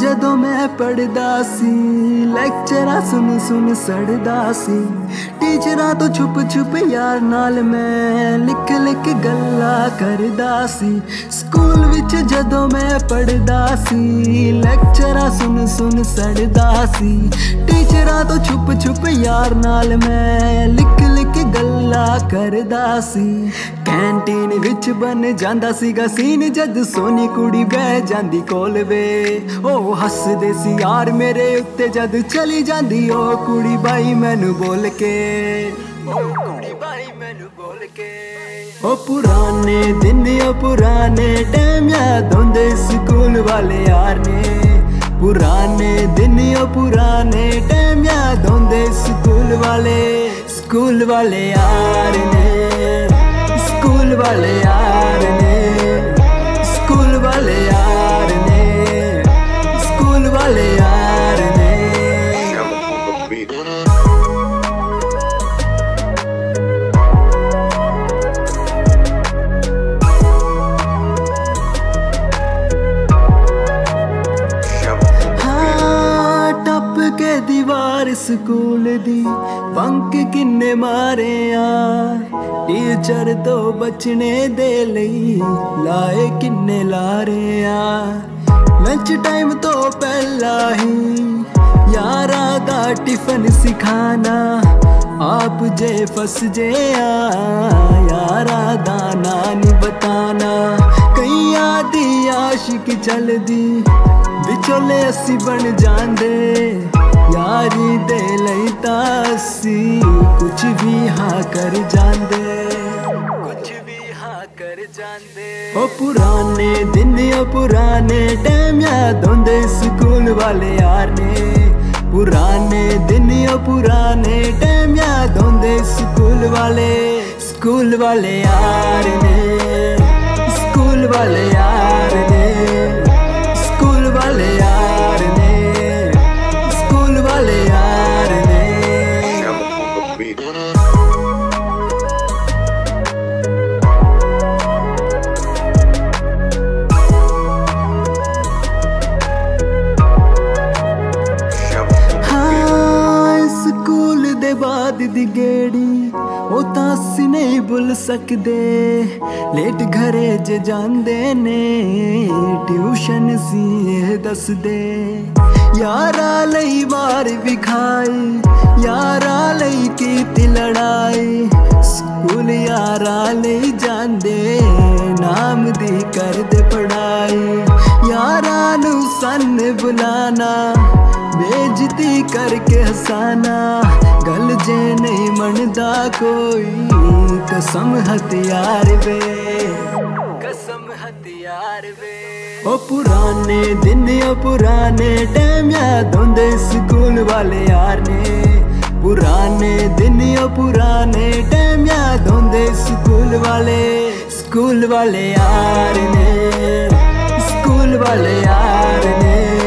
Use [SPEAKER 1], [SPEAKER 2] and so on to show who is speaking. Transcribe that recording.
[SPEAKER 1] ਜਦੋਂ ਮੈਂ ਪੜਦਾ ਸੀ ਲੈਕਚਰਾਂ ਸੁਣ ਸੜਦਾ ਸੀ ਟੀਚਰਾਂ ਤੋਂ ਛੁਪ ਯਾਰ ਨਾਲ ਮੈਂ ਲਿਖ ਗੱਲਾਂ ਕਰਦਾ ਸੀ ਸਕੂਲ ਵਿੱਚ ਜਦੋਂ ਮੈਂ ਪੜਦਾ ਸੀ ਲੈਕਚਰਾਂ ਸੁਣ ਸੜਦਾ ਸੀ ਟੀਚਰਾਂ ਤੋਂ ਛੁਪ ਯਾਰ ਨਾਲ ਮੈਂ ਲਿਖ ਗੱਲਾਂ ਕਰਦਾ ਸੀ ਕੈਂਟੀਨ ਵਿੱਚ ਬਣ ਜਾਂਦਾ ਸੀਗਾ ਸੀਨ ਜਦ ਸੋਹਣੀ ਕੁੜੀ ਬਹਿ ਜਾਂਦੀ ਕੋਲ ਵੇ ਉਹ ਹੱਸਦੇ ਸੀ ਯਾਰ ਮੇਰੇ ਉੱਤੇ ਜਦ ਚਲੀ ਜਾਂਦੀ ਉਹ ਕੁੜੀ ਬਾਈ ਮੈਨੂੰ ਬੋਲ ਕੇ ਉਹ ਪੁਰਾਣੇ ਦਿਨ ਉਹ ਪੁਰਾਣੇ ਟਾਈਮ ਯਾਦ ਆਉਂਦੇ ਸਕੂਲ ਵਾਲੇ ਯਾਰ ਨੇ ਪੁਰਾਣੇ ਦਿਨ ਉਹ ਪੁਰਾਣੇ ਟਾਈਮ ਯਾਦ ਆਉਂਦੇ ਸਕੂਲ ਵਾਲੇ ਯਾਰ ਨੇ ਸਕੂਲ ਵਾਲੇ ਯਾਰ ਨੇ ਸਕੂਲ ਵਾਲੇ ਯਾਰ ਨੇ ਸਕੂਲ ਵਾਲੇ ਯਾਰ ਨੇ के दीवार स्कूल दी बंक किन्ने मारे आ टीचर तो बचने दे लई लाए किन्ने लारे आ लंच टाइम तो पहला ही यारा दा टिफिन सिखाना आप जे फस जे यारा दा नानी बताना कई आदि आशिक चल दी विचोले असी बन जांदे यारी दे लई तासी कुछ भी हाँ कर जांदे ओ पुराने दिन ओ पुराने टाइम याद आंदे स्कूल वाले यार ने पुराने दिन ओ पुराने टाइम याद आंदे स्कूल वाले यार ने स्कूल वाले यार ने स्कूल वाले यार ने स्कूल वाले यार ने हाँ स्कूल दे बाद दी गेड़ी ਉਹ ਤਾਂ ਅਸੀਂ ਨਹੀਂ ਭੁੱਲ ਸਕਦੇ ਲੇਟ ਘਰੇ ਜੇ ਜਾਂਦੇ ਨੇ ਟਿਊਸ਼ਨ ਸੀ ਇਹ ਦੱਸਦੇ ਯਾਰਾਂ ਲਈ ਮਾਰ ਵੀ ਖਾਈ ਯਾਰਾਂ ਲਈ ਕੀਤੀ ਲੜਾਈ ਸਕੂਲ ਯਾਰਾਂ ਲਈ ਜਾਂਦੇ ਨਾਮ ਦੀ ਕਰਦੇ ਪੜਾਈ ਯਾਰਾਂ ਨੂੰ ਸੰਨ ਬੁਲਾਣਾ बेइज्जती करके हंसाना गल जे नहीं मनदा कोई कसम हथियार वे ओ पुराने दिन ओ पुराने टाइम याद आंदे स्कूल वाले यार ने पुराने दिन ओ पुराने टाइम याद आंदे स्कूल वाले यार ने स्कूल वाले यार ने